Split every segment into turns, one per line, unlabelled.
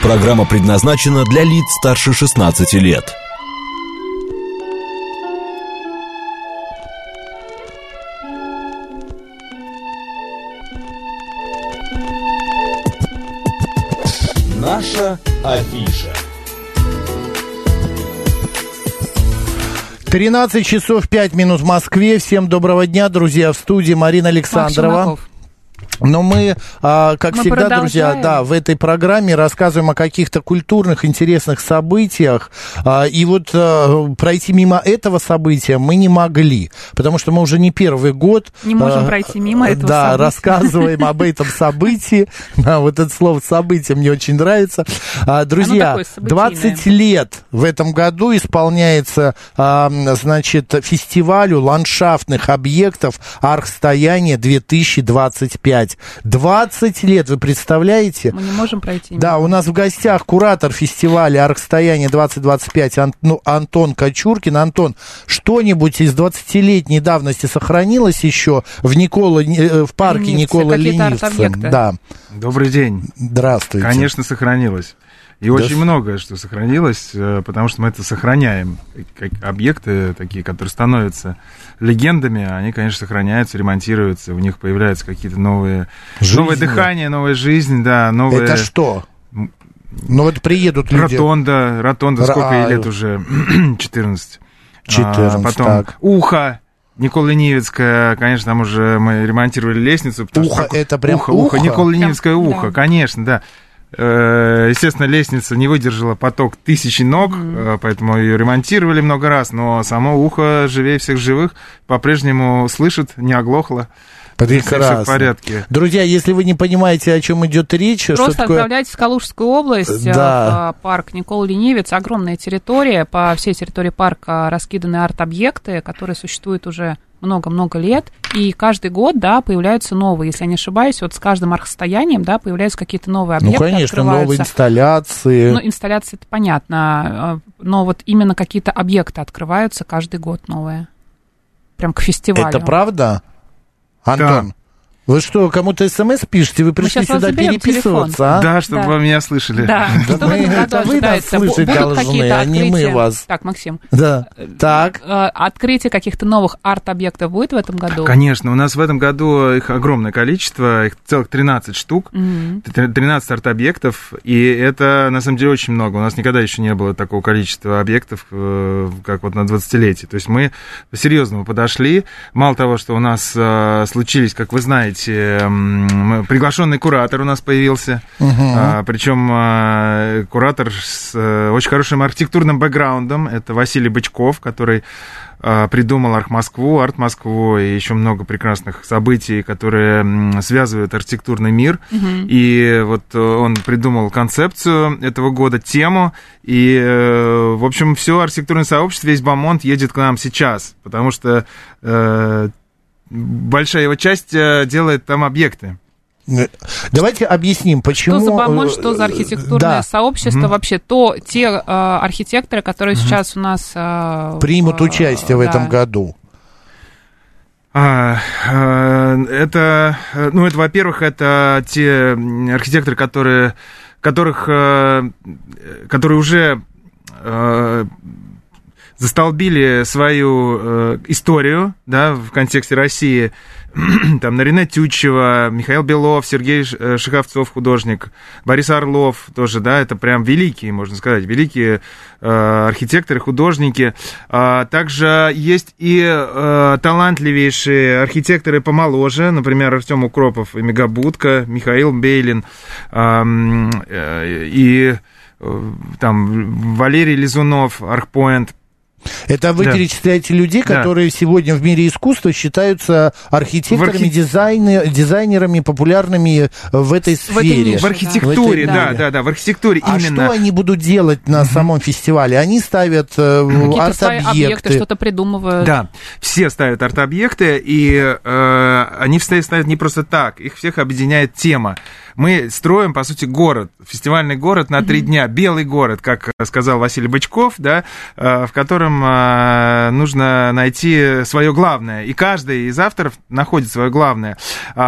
Программа предназначена для лиц старше 16 лет. Наша афиша.
13 часов 5 минут в Москве. Всем доброго дня, друзья, в студии Марина Александрова. Но мы всегда,
продолжаем.
Друзья, в этой программе рассказываем о каких-то культурных, интересных событиях. И вот пройти мимо этого события мы не могли, потому что мы уже не первый год...
Не можем пройти мимо этого
Да,
события.
рассказываем об этом событии. Вот это слово «событие» мне очень нравится. Друзья, 20 лет в этом году исполняется, фестивалю ландшафтных объектов «Архстояние 2025». 20 лет, вы представляете?
Мы не можем пройти.
Да, у нас в гостях куратор фестиваля «Архстояние 2025» Антон Кочуркин. Антон, что-нибудь из 20-летней давности сохранилось еще в парке Никола Ленивца? Да.
Добрый день.
Здравствуйте.
Конечно, сохранилось. И очень многое, что сохранилось, потому что мы это сохраняем. Как объекты такие, которые становятся легендами, они, конечно, сохраняются, ремонтируются, у них появляются какие-то новое дыхание, новая жизнь, да, новые...
Это что? Ну вот приедут люди...
Ротонда, сколько ей лет уже? 14.
14,
потом
так.
Ухо. Никола Ленивецкая, конечно, там уже мы ремонтировали лестницу.
Ухо, это прям
ухо? Никола Ленивецкое ухо,
да.
Конечно, да. Естественно, лестница не выдержала поток тысячи ног, поэтому ее ремонтировали много раз, но само ухо живее всех живых, по-прежнему слышит, не оглохло.
Прекрасно.
Все в порядке.
Друзья, если вы не понимаете, о чем идет речь...
Просто отправляйтесь в Калужскую область, в парк Никола Ленивец. Огромная территория. По всей территории парка раскиданы арт-объекты, которые существуют уже много-много лет. И каждый год, появляются новые. Если я не ошибаюсь, вот с каждым архстоянием, появляются какие-то новые объекты.
Ну, конечно, новые инсталляции.
Ну, инсталляции, это понятно. Но вот именно какие-то объекты открываются каждый год новые. Прям к фестивалю.
Это правда? Антон,
да.
Вы что, кому-то смс пишете? Вы пришли сюда переписываться, а?
Да, чтобы вы меня слышали.
Да,
это вы нас слышать должны, а не мы вас.
Так, Максим.
Да, так.
Открытие каких-то новых арт-объектов будет в этом году?
Конечно, у нас в этом году их огромное количество, их целых 13 штук, 13 арт-объектов, и это, на самом деле, очень много. У нас никогда еще не было такого количества объектов, как вот на 20-летие. То есть мы по-серьезному подошли. Мало того, что у нас случились, как вы знаете, приглашенный куратор у нас появился, причем куратор с очень хорошим архитектурным бэкграундом, это Василий Бычков, который придумал Арт-Москву и еще много прекрасных событий, которые связывают архитектурный мир. И вот он придумал концепцию этого года, тему, и, в общем, все архитектурное сообщество, весь Бамонт едет к нам сейчас, потому что большая его часть делает там объекты.
Давайте объясним, почему...
Что за Бамонт, что за архитектурное сообщество вообще, те архитекторы, которые сейчас у нас...
примут участие в этом году.
Это, во-первых, это те архитекторы, которые уже... застолбили свою историю, в контексте России. Там Нарина Тютчева, Михаил Белов, Сергей Шеховцов, художник, Борис Орлов тоже, это прям великие, можно сказать, великие архитекторы, художники. Также есть и талантливейшие архитекторы помоложе, например, Артем Укропов и Мегабудка, Михаил Бейлин и там Валерий Лизунов, Архпоинт.
Это вы перечисляете людей, которые сегодня в мире искусства считаются архитекторами, дизайнерами, популярными в этой сфере.
В архитектуре, в архитектуре именно.
А что они будут делать на самом фестивале? Они ставят арт-объекты.
Что-то придумывают.
Да, все ставят арт-объекты, и они ставят не просто так, их всех объединяет тема. Мы строим, по сути, город, фестивальный город на 3 дня, белый город, как сказал Василий Бычков, да, в котором нужно найти свое главное. И каждый из авторов находит свое главное.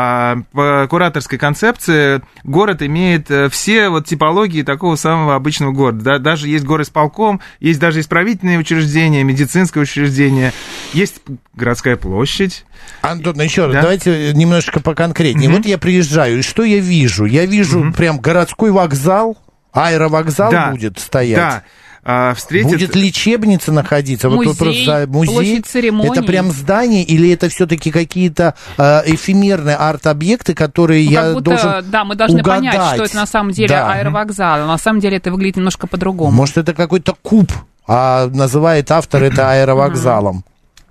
По кураторской концепции город имеет все вот типологии такого самого обычного города. Да? Даже есть горосполком, есть даже исправительные учреждения, медицинское учреждение, есть городская площадь.
Антон, еще раз, давайте немножечко поконкретнее. Вот я приезжаю, и что я вижу? Я вижу прям городской вокзал, аэровокзал будет стоять. Да. Будет лечебница находиться,
музей, площадь церемоний.
Это прям здание или это все-таки какие-то эфемерные арт-объекты, которые должен
Да, мы должны понять, что это на самом деле аэровокзал. На самом деле это выглядит немножко по-другому.
Может, это какой-то куб, а называет автор это аэровокзалом.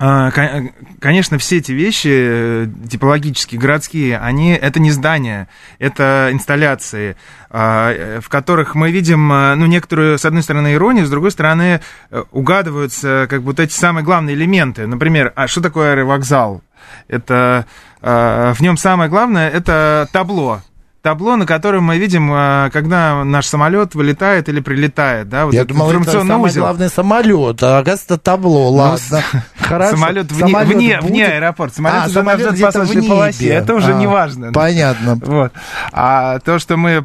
Конечно, все эти вещи типологические, городские, это не здания, это инсталляции, в которых мы видим, некоторую, с одной стороны, иронию, с другой стороны, угадываются как бы вот эти самые главные элементы. Например, что такое аэровокзал? Это, в нем самое главное, это табло. Табло, на котором мы видим, когда наш самолет вылетает или прилетает, да, вот
я думал, это самый главный самолет, а оказывается табло, ладно.
Хорошо. Самолет вне аэропорта, самолет на посадочной полосе, это уже не важно.
Понятно.
Вот. А то, что мы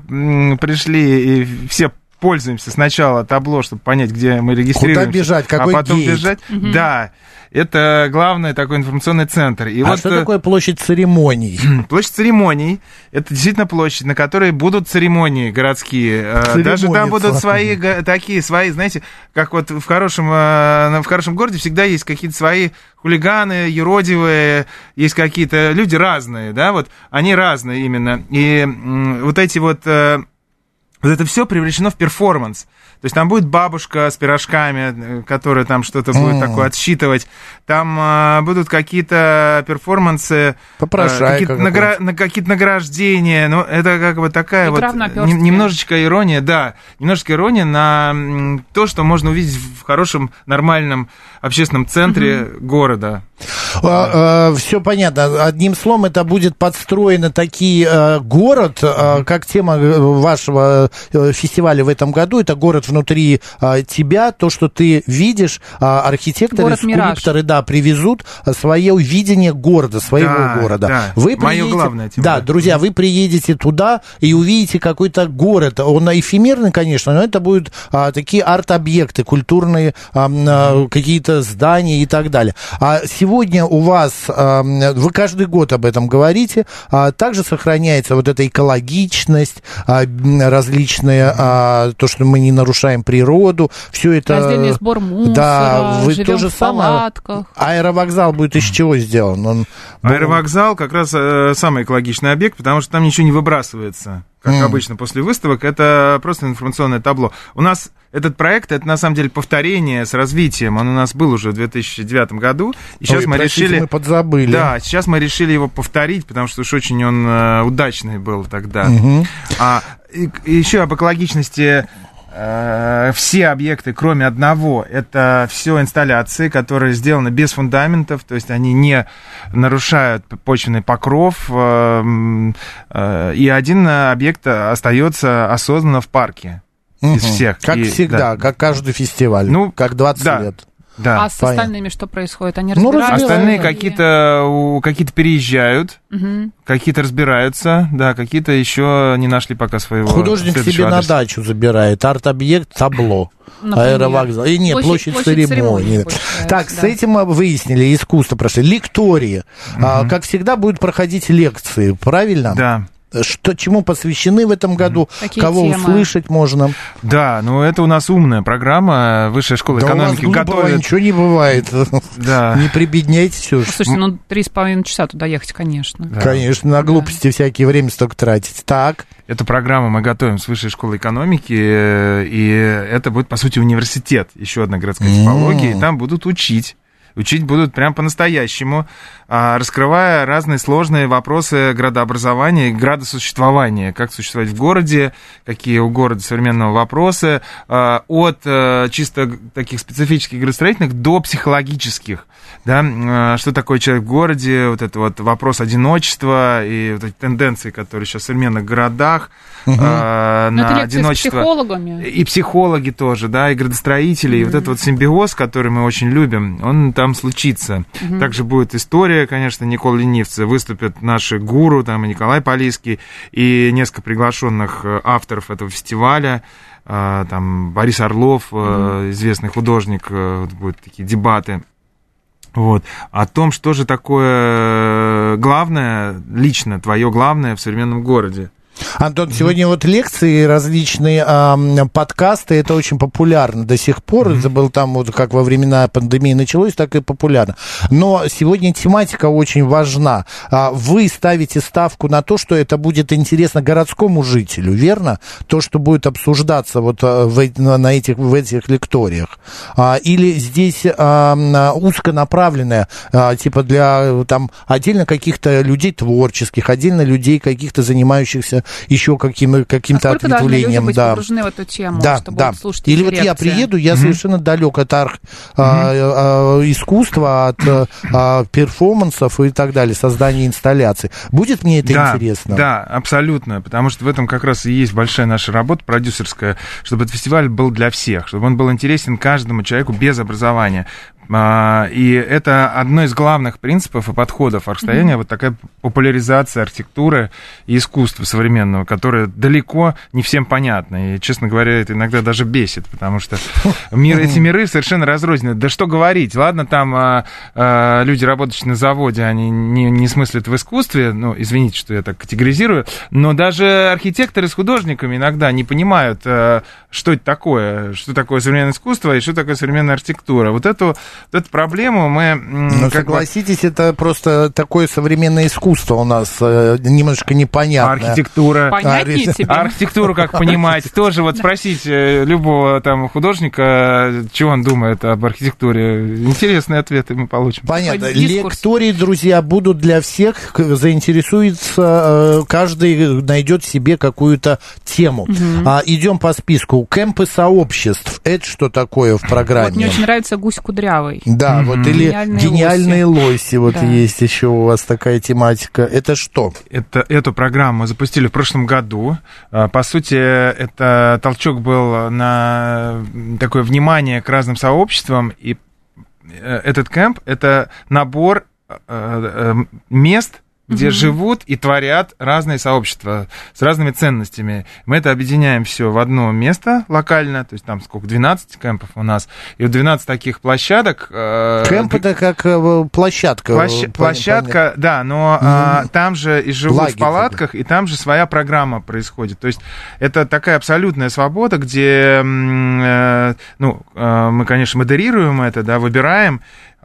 пришли и все пользуемся сначала табло, чтобы понять, где мы регистрируемся,
куда бежать, какой
потом
гейт.
Бежать, да. Это главный такой информационный центр. И
что такое площадь церемоний?
Площадь церемоний – это действительно площадь, на которой будут церемонии городские. Даже там будут свои, знаете, как вот в хорошем городе всегда есть какие-то свои хулиганы, юродивые, есть какие-то люди разные, да, вот они разные именно. И вот эти вот это все превращено в перформанс. То есть там будет бабушка с пирожками, которая там что-то будет такое отсчитывать. Там будут какие-то перформансы, какие-то награждения. Ну, это как бы такая немножечко ирония, немножечко ирония на то, что можно увидеть в хорошем, нормальном общественном центре города.
Все понятно. Одним словом, это будет подстроено город, как тема вашего фестиваля в этом году. Это город внутри тебя, то, что ты видишь, архитекторы, скульпторы, привезут свое видение города, своего города.
Да. Мое главное тема.
Да, друзья, вы приедете туда и увидите какой-то город. Он эфемерный, конечно, но это будут такие арт-объекты, культурные какие-то здания и так далее. А сегодня у вас, вы каждый год об этом говорите, также сохраняется вот эта экологичность, различные, то, что мы не нарушаем природу, все это...
Раздельный сбор мусора,
вы
живем
то же
в палатках.
Аэровокзал будет из чего сделан?
Аэровокзал как раз самый экологичный объект, потому что там ничего не выбрасывается. Как обычно после выставок, это просто информационное табло. У нас этот проект, это на самом деле повторение с развитием. Он у нас был уже в 2009 году. И сейчас мы
подзабыли.
Да, сейчас мы решили его повторить, потому что уж очень он удачный был тогда. И еще об экологичности. Все объекты, кроме одного, это все инсталляции, которые сделаны без фундаментов, то есть они не нарушают почвенный покров, и один объект остается осознанно в парке из всех.
Как всегда, как каждый фестиваль, как 20 лет.
Да,
а с остальными что происходит? Они разбираются?
Остальные какие-то переезжают, какие-то разбираются, какие-то еще не нашли пока своего.
Художник себе на дачу забирает, арт-объект, табло. Аэровокзал. И нет, площадь церемонии. Так, с этим мы выяснили, искусство прошли. Лектории. Как всегда, будут проходить лекции, правильно?
Да.
Чему посвящены в этом году, кого услышать можно.
Да, это у нас умная программа, Высшая школа экономики готовит.
Ничего не бывает. Да. Не прибедняйтесь уж.
Слушайте, 3,5 часа туда ехать, конечно.
Да. Конечно, на глупости всякие время столько тратить. Так.
Эту программу мы готовим с Высшей школы экономики, и это будет, по сути, университет, еще одна городская типология, и там будут учить Учить будут прям по-настоящему, раскрывая разные сложные вопросы градообразования и градосуществования. Как существовать в городе, какие у города современного вопросы, от чисто таких специфических градостроительных до психологических. Да, что такое человек в городе, вот это вот вопрос одиночества и вот эти тенденции, которые сейчас в современных городах, на одиночество.
С психологами.
И психологи тоже, да, и градостроители, и вот этот вот симбиоз, который мы очень любим, он там случится. Также будет история, конечно, Николы Ленивца, выступят наши гуру, там и Николай Полиский, и несколько приглашенных авторов этого фестиваля, там Борис Орлов, известный художник, будут такие дебаты. Вот. О том, что же такое главное, лично твое главное в современном городе.
Антон, сегодня вот лекции, различные подкасты, это очень популярно до сих пор. Это было там, вот как во времена пандемии началось, так и популярно. Но сегодня тематика очень важна. Вы ставите ставку на то, что это будет интересно городскому жителю, верно? То, что будет обсуждаться вот в этих лекториях. Или здесь узконаправленное, типа для там отдельно каких-то людей творческих, отдельно людей каких-то занимающихся еще каким-то ответвлением.
Быть погружены в эту тему, чтобы слушать
или вот я приеду, я совершенно далек от искусства, от перформансов и так далее, создания инсталляций. Будет мне это интересно?
Да, абсолютно, потому что в этом как раз и есть большая наша работа продюсерская, чтобы этот фестиваль был для всех, чтобы он был интересен каждому человеку без образования. И это одно из главных принципов и подходов архстояния, вот такая популяризация архитектуры и искусства современного, которая далеко не всем понятна. И, честно говоря, это иногда даже бесит, потому что эти миры совершенно разрознены. Да что говорить, ладно, там люди, работающие на заводе, они не смыслят в искусстве, ну, извините, что я так категоризирую, но даже архитекторы с художниками иногда не понимают, что это такое, что такое современное искусство и что такое современная архитектура. Вот эту проблему мы...
Ну, согласитесь, это просто такое современное искусство у нас немножко непонятное.
Архитектура.
Понятнее тебе.
Архитектуру, как понимать, тоже вот спросите любого там художника, что он думает об архитектуре. Интересные ответы мы получим.
Понятно. Лектории, друзья, будут для всех, заинтересуется, каждый найдет себе какую-то тему. Идем по списку. Кемпы сообществ. Это что такое в программе?
Вот мне очень нравится гусь кудрявый.
Да, вот или гениальные лоси. Вот есть еще у вас такая тематика. Это что?
Эту программу мы запустили в прошлом году. По сути, это толчок был на такое внимание к разным сообществам. И этот кемп — это набор мест, где живут и творят разные сообщества с разными ценностями. Мы это объединяем все в одно место локально, то есть там сколько, 12 кемпов у нас, и вот 12 таких площадок.
Кемп — это как площадка.
Площадка, да, но там же и живут лагерь в палатках, и там же своя программа происходит. То есть это такая абсолютная свобода, где, мы, конечно, модерируем это, да, выбираем,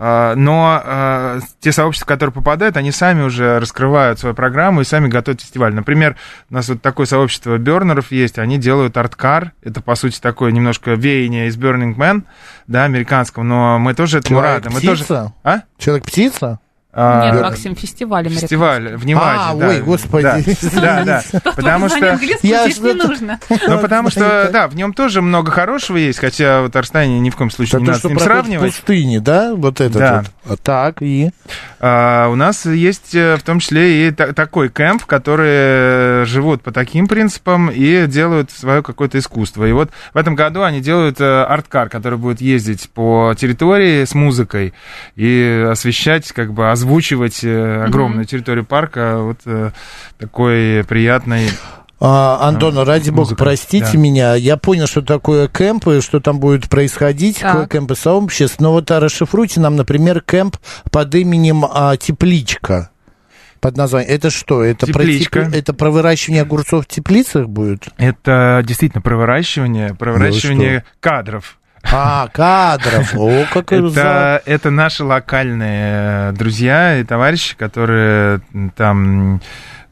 но те сообщества, которые попадают, они сами уже раскрывают свою программу и сами готовят фестиваль. Например, у нас вот такое сообщество бернеров есть, они делают арт-кар, это, по сути, такое немножко веяние из Burning Man, да, американского, но мы тоже этому рады.
Человек-птица? Человек-птица?
Нет, Максим, фестиваль.
Фестиваль, внимание.
Ой, господи.
Да. Потому что...
Здесь не нужно.
Ну, потому что, да, в нем тоже много хорошего есть, хотя вот архстояние ни в коем случае не надо с ним сравнивать.
В пустыне, да, вот этот вот. Так, и...
У нас есть в том числе и такой кемп, которые живут по таким принципам и делают свое какое-то искусство. И вот в этом году они делают арт-кар, который будет ездить по территории с музыкой и освещать, как бы озвучивать огромную территорию парка вот такой приятной...
Антон, ради бога, простите меня, я понял, что такое кемп и что там будет происходить, кемпы сообществ, но вот расшифруйте нам, например, кемп под именем Тепличка. Под названием. Это что? Это про выращивание огурцов в теплицах будет?
Это действительно про выращивание кадров.
Кадров. О, как
это наши локальные друзья и товарищи, которые там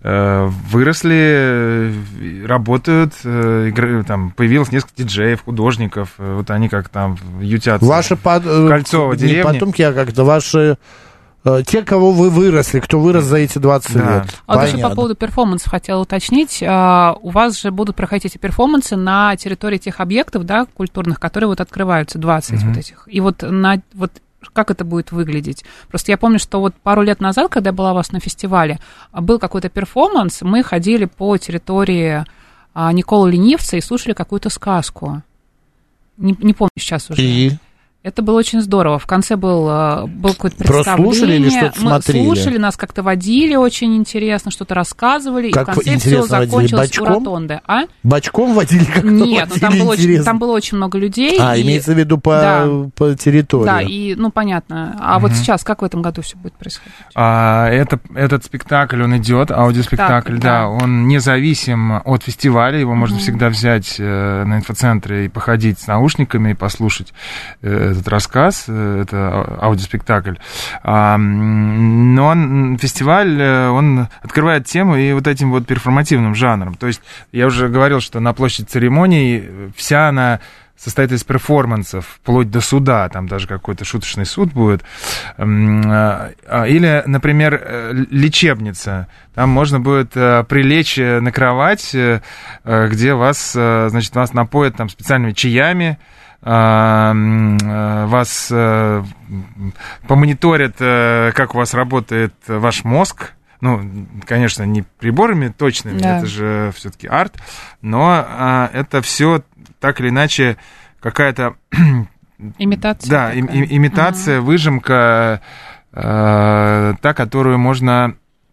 выросли, работают, там появилось несколько диджеев, художников, вот они как там ютятся
ваши
в Кольцово деревне.
Не потомки, а как-то ваши... Те, кого вы выросли, кто вырос за эти 20 лет.
А вот еще по поводу перформансов хотела уточнить. У вас же будут проходить эти перформансы на территории тех объектов, да, культурных, которые вот открываются, 20 вот этих. И вот как это будет выглядеть? Просто я помню, что вот пару лет назад, когда я была у вас на фестивале, был какой-то перформанс, мы ходили по территории Николы Ленивца и слушали какую-то сказку. Не помню сейчас уже.
И?
Это было очень здорово. В конце был какое-то представление.
Просто слушали или что-то смотрели?
Мы слушали, нас как-то водили очень интересно, что-то рассказывали,
как
и в конце все закончилось у ротонды.
Бочком водили? Как
нет, там было очень много людей.
Имеется в виду по территории.
Да, и, понятно. А вот сейчас, как в этом году все будет происходить?
Этот спектакль, он идет, аудиоспектакль, да, он независим от фестиваля, его можно всегда взять на инфоцентре и походить с наушниками и послушать этот рассказ, это аудиоспектакль. Но фестиваль, он открывает тему и вот этим вот перформативным жанром. То есть я уже говорил, что на площади церемоний вся она состоит из перформансов, вплоть до суда, там даже какой-то шуточный суд будет. Или, например, лечебница. Там можно будет прилечь на кровать, где вас напоят там специальными чаями, вас помониторят, как у вас работает ваш мозг. Конечно, не приборами точными, да. Это же все-таки арт, но это все так или иначе какая-то
имитация.
Да, имитация, выжимка, та, которую можно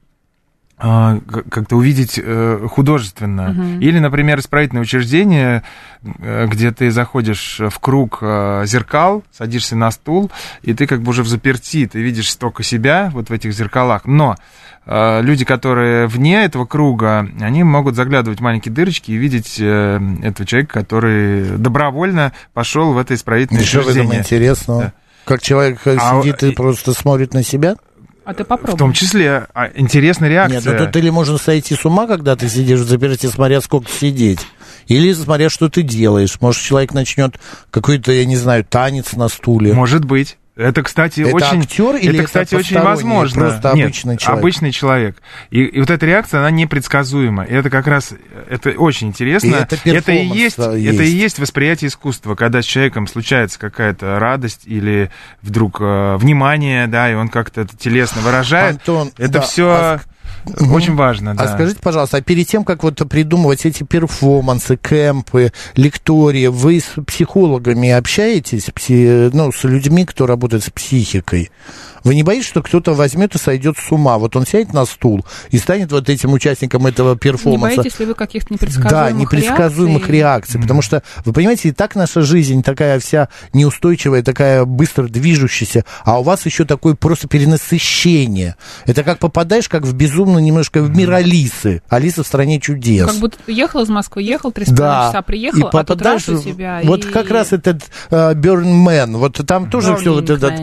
как-то увидеть художественно. Или, например, исправительное учреждение, где ты заходишь в круг зеркал, садишься на стул, и ты как бы уже взаперти, ты видишь только себя вот в этих зеркалах. Но люди, которые вне этого круга, они могут заглядывать в маленькие дырочки и видеть этого человека, который добровольно пошел в это исправительное учреждение.
Что в этом интересного? Да. Как человек сидит и просто смотрит на себя?
А ты попробуй.
В том числе. Интересная реакция.
Нет, тут или можно сойти с ума, когда ты сидишь в заперти, смотря сколько сидеть, или смотря, что ты делаешь. Может, человек начнет какой-то, я не знаю, танец на стуле.
Может быть. Это, кстати,
актер или
это, кстати, очень возможно.
Просто обычный человек.
Обычный человек. И вот эта реакция, она непредсказуема. И это как раз, это очень интересно.
И это и
есть восприятие искусства, когда с человеком случается какая-то радость или вдруг внимание, да, и он как-то это телесно выражает.
Антон,
это все... Очень важно, да.
А скажите, пожалуйста, перед тем, как вот придумывать эти перформансы, кемпы, лектории, вы с психологами общаетесь, с людьми, кто работает с психикой? Вы не боитесь, что кто-то возьмет и сойдет с ума? Вот он сядет на стул и станет вот этим участником этого перформанса.
Не боитесь ли вы каких-то непредсказуемых
реакций? Потому что, вы понимаете, и так наша жизнь такая вся неустойчивая, такая быстро движущаяся, а у вас еще такое просто перенасыщение. Это как попадаешь, как в безумно немножко в мир Алисы. Алиса в стране чудес.
Как будто ты ехал из Москвы, 3,5 часа, приехал,
а тут раз у тебя. Вот как раз этот Burn Man, вот там тоже все вот этот,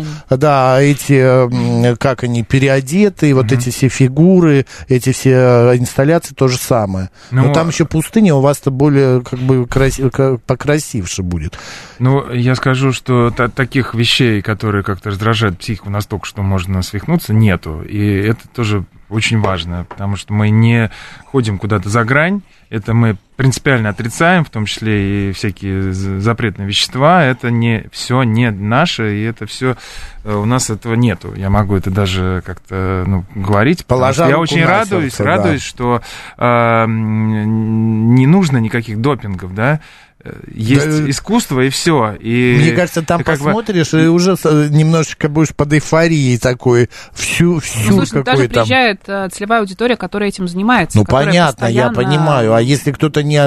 эти, как они, переодетые, вот эти все фигуры, эти все инсталляции, то же самое. Но там еще пустыня, у вас-то более как бы покрасивше будет.
Я скажу, что таких вещей, которые как-то раздражают психику настолько, что можно свихнуться, нету. И это тоже очень важно, потому что мы не ходим куда-то за грань, это мы принципиально отрицаем, в том числе и всякие запретные вещества, это все не наше, и это все у нас этого нету. Я могу это даже как-то говорить. Я очень радуюсь, что не нужно никаких допингов, да. Есть искусство, и все. И
мне кажется, там посмотришь, и уже немножечко будешь под эйфорией такой, всю
слушай, даже приезжает целевая аудитория, которая этим занимается.
Понятно, я понимаю. А если кто-то с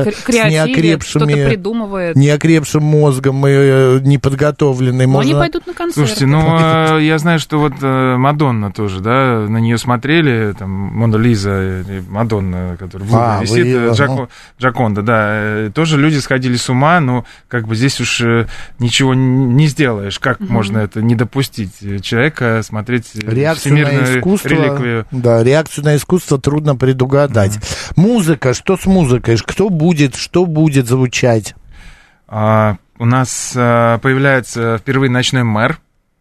неокрепшим мозгом и неподготовленный, можно...
Они пойдут на концерт.
Слушайте, я знаю, что вот Мадонна тоже, да, на нее смотрели, там, Мона Лиза, Мадонна, которая в Лувре висит, Джаконда, да, тоже люди сходили с с ума, но как бы здесь уж ничего не сделаешь. Как можно это не допустить? Человека смотреть всемирную реликвию.
Да, реакцию на искусство трудно предугадать. Музыка, что с музыкой? Кто будет, что будет звучать?
У нас появляется впервые ночной мэр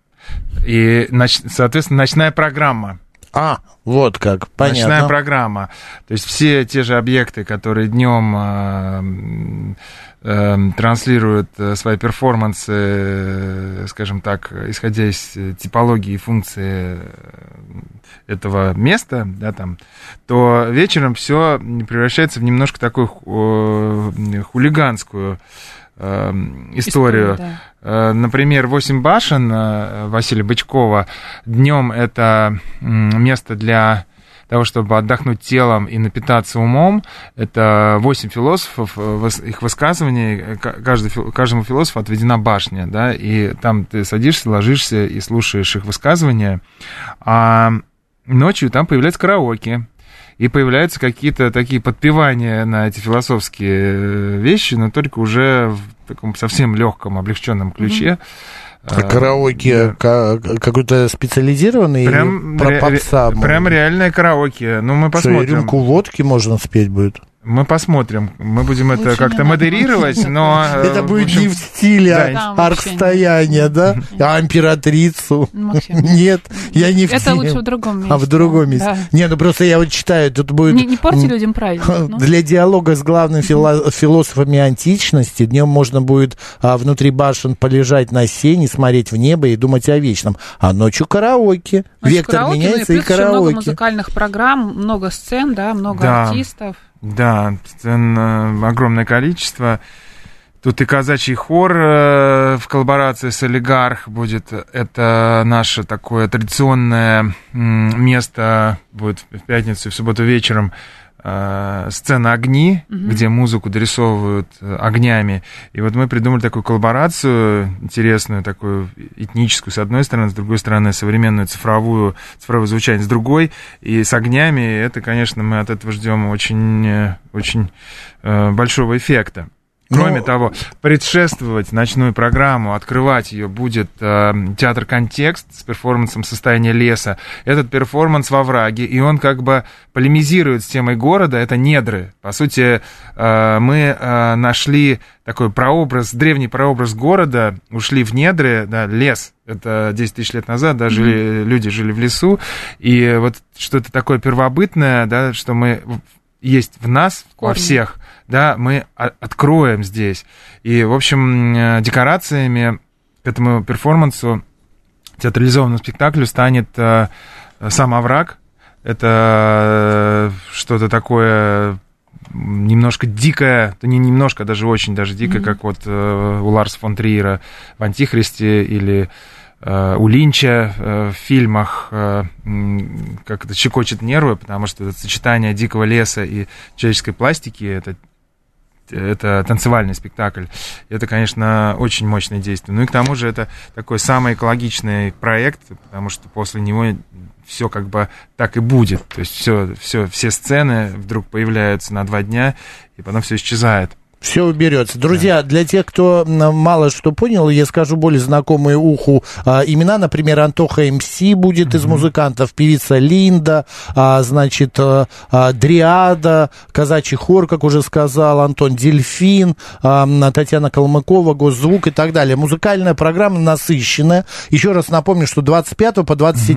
и, соответственно, ночная программа.
Вот как, понятно.
Ночная программа. То есть все те же объекты, которые днем транслируют свои перформансы, скажем так, исходя из типологии и функции этого места, да, там, то вечером все превращается в немножко такую хулиганскую историю. Да. Например, 8 башен Василия Бычкова. Днем это место для того, чтобы отдохнуть телом и напитаться умом. Это 8 философов, их высказываний, каждому философу отведена башня, да, и там ты садишься, ложишься и слушаешь их высказывания, а ночью там появляется караоке. И появляются какие-то такие подпевания на эти философские вещи, но только уже в таком совсем легком, облегченном ключе.
Караоке какой-то специализированный
прям
или попса?
Прям реальное караоке. Ну, мы посмотрим.
Что, рюмку водки можно спеть будет?
Мы посмотрим. Мы будем это как-то модерировать, но...
Это будет не в стиле аркстояния, да? А императрицу? Нет, я не в стиле.
Это лучше в другом месте.
В другом месте. Не, ну просто я вот читаю, тут будет...
Не порти людям праздник.
Для диалога с главными философами античности днем можно будет внутри башен полежать на сене, смотреть в небо и думать о вечном. А ночью караоке. Вектор меняется, и караоке.
Много музыкальных программ, много сцен, да, много артистов.
Да, сцен огромное количество. Тут и казачий хор в коллаборации с «Олигарх» будет. Это наше такое традиционное место. Будет в пятницу и в субботу вечером сцена «Огни», где музыку дорисовывают огнями. И вот мы придумали такую коллаборацию интересную, такую этническую, с одной стороны, с другой стороны, современную цифровое звучание с другой. И с огнями, это, конечно, мы от этого ждем очень, очень большого эффекта. Кроме того, предшествовать ночную программу, открывать ее будет театр «Контекст» с перформансом «Состояние леса». Этот перформанс во враге, и он как бы полемизирует с темой города, это недры. По сути, мы нашли такой прообраз, древний прообраз города, ушли в недры, да, лес. Это 10 тысяч лет назад, да, люди жили в лесу, и вот что-то такое первобытное, да, что мы... есть в нас, во всех, да, мы откроем здесь. И, в общем, декорациями к этому перформансу, театрализованному спектаклю станет сам овраг. Это что-то такое немножко дикое, не немножко, даже очень даже дикое, как вот у Ларса фон Триера в «Антихристе» или у Линча в фильмах, как это щекочет нервы, потому что это сочетание дикого леса и человеческой пластики, это танцевальный спектакль. Это, конечно, очень мощное действие. Ну и к тому же это такой самый экологичный проект, потому что после него все как бы так и будет. То есть все сцены вдруг появляются на 2 дня, и потом все исчезает.
Все уберется. Друзья, для тех, кто мало что понял, я скажу более знакомые уху имена. Например, Антоха МС будет из музыкантов, певица Линда, значит, Дриада, казачий хор, как уже сказал, Антон Дельфин, Татьяна Калмыкова, Госзвук и так далее. Музыкальная программа насыщенная. Еще раз напомню, что 25 по 27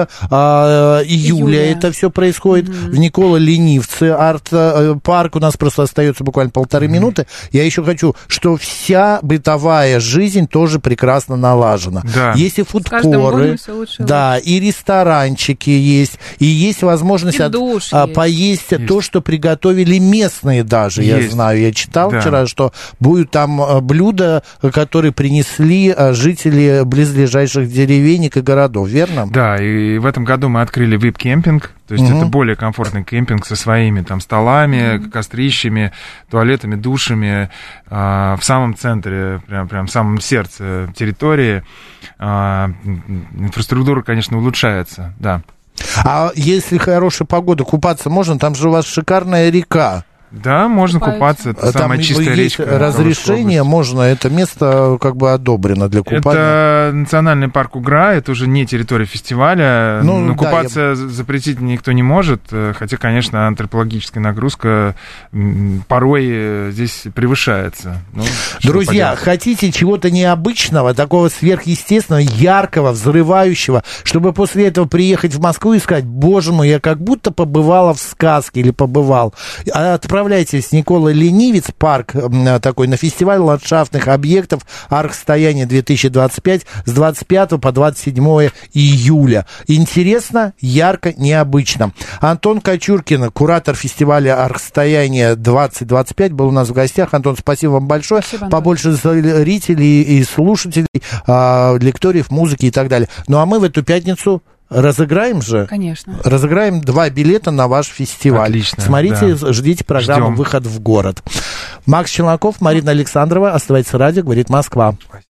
июля это все происходит в Никола Ленивце, арт-парк. У нас просто остается буквально 1,5 минуты. Я еще хочу, что вся бытовая жизнь тоже прекрасно налажена.
Да.
Есть и фудкоры, да, и ресторанчики есть, и есть возможность поесть то, что приготовили местные даже, есть. Я знаю. Я читал вчера, что будут там блюда, которые принесли жители близлежащих деревенек и городов, верно?
Да, и в этом году мы открыли VIP-кемпинг. То есть это более комфортный кемпинг со своими там столами, кострищами, туалетами, душами в самом центре, прям в самом сердце территории. Инфраструктура, конечно, улучшается, да.
А если хорошая погода, купаться можно? Там же у вас шикарная река.
Да, можно купаться. Это самая чистая речка.
Разрешение можно, это место как бы одобрено для купания.
Это национальный парк Угра, это уже не территория фестиваля. Но купаться запретить никто не может, хотя, конечно, антропологическая нагрузка порой здесь превышается.
Друзья, хотите чего-то необычного, такого сверхъестественного, яркого, взрывающего, чтобы после этого приехать в Москву и сказать: боже мой, я как будто побывала в сказке или побывал. Отправляйтесь, Никола Ленивец, парк такой, на фестиваль ландшафтных объектов «Архстояние 2025» с 25 по 27 июля. Интересно, ярко, необычно. Антон Кочуркин, куратор фестиваля «Архстояние 2025», был у нас в гостях. Антон, спасибо вам большое.
Спасибо,
побольше зрителей и слушателей, лекториев, музыки и так далее. Ну, а мы в эту пятницу разыграем же?
Конечно.
Разыграем 2 билета на ваш фестиваль.
Отлично.
Смотрите, ждите программу «Выход в город». Макс Челноков, Марина Александрова. Оставайтесь, радио, говорит Москва.